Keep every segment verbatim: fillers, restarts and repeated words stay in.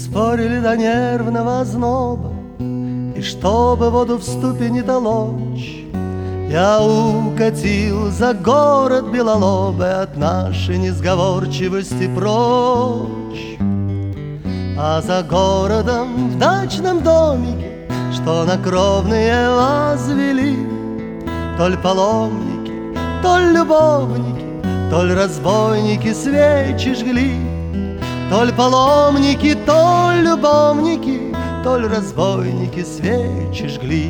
спорили до нервного озноба, и чтобы воду в ступе не толочь, я укатил за город белолобый от нашей несговорчивости прочь. А за городом в дачном домике, что на кровные возвели, толь паломники, толь любовники, толь разбойники свечи жгли. Толь паломники, толь любовники, толь разбойники свечи жгли.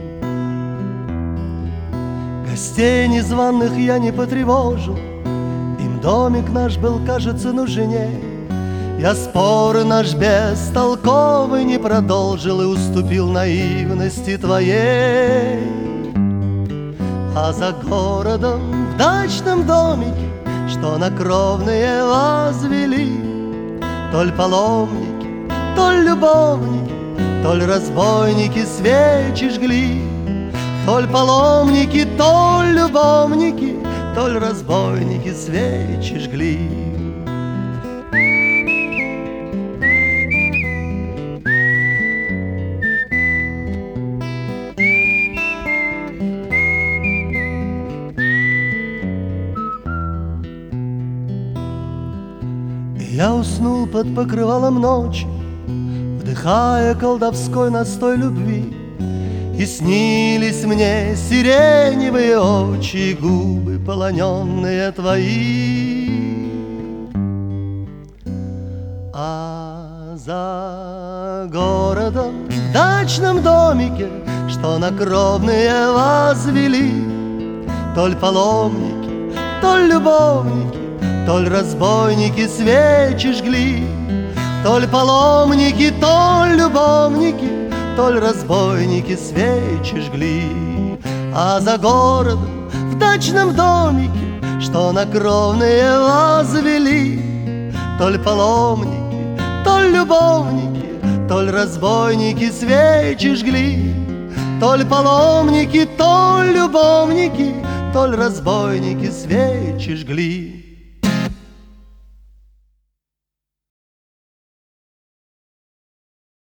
Гостей незваных я не потревожил, им домик наш был, кажется, нужней. Я споры наш бестолковый не продолжил и уступил наивности твоей. А за городом в дачном домике, что на кровные возвели, толь паломники, толь любовники, толь разбойники свечи жгли. Толь паломники, толь любовники, толь разбойники свечи жгли. Я уснул под покрывалом ночи, вдыхая колдовской настой любви, и снились мне сиреневые очи и губы, полоненные твои. А за городом в дачном домике, что на кровные возвели, толь паломники, толь любовники, толь разбойники свечи жгли. Толь паломники, толь любовники, толь разбойники свечи жгли. А за городом в дачном домике, что на кровные возвели, толь паломники, толь любовники, толь разбойники свечи жгли. Толь паломники, толь любовники, толь разбойники свечи жгли.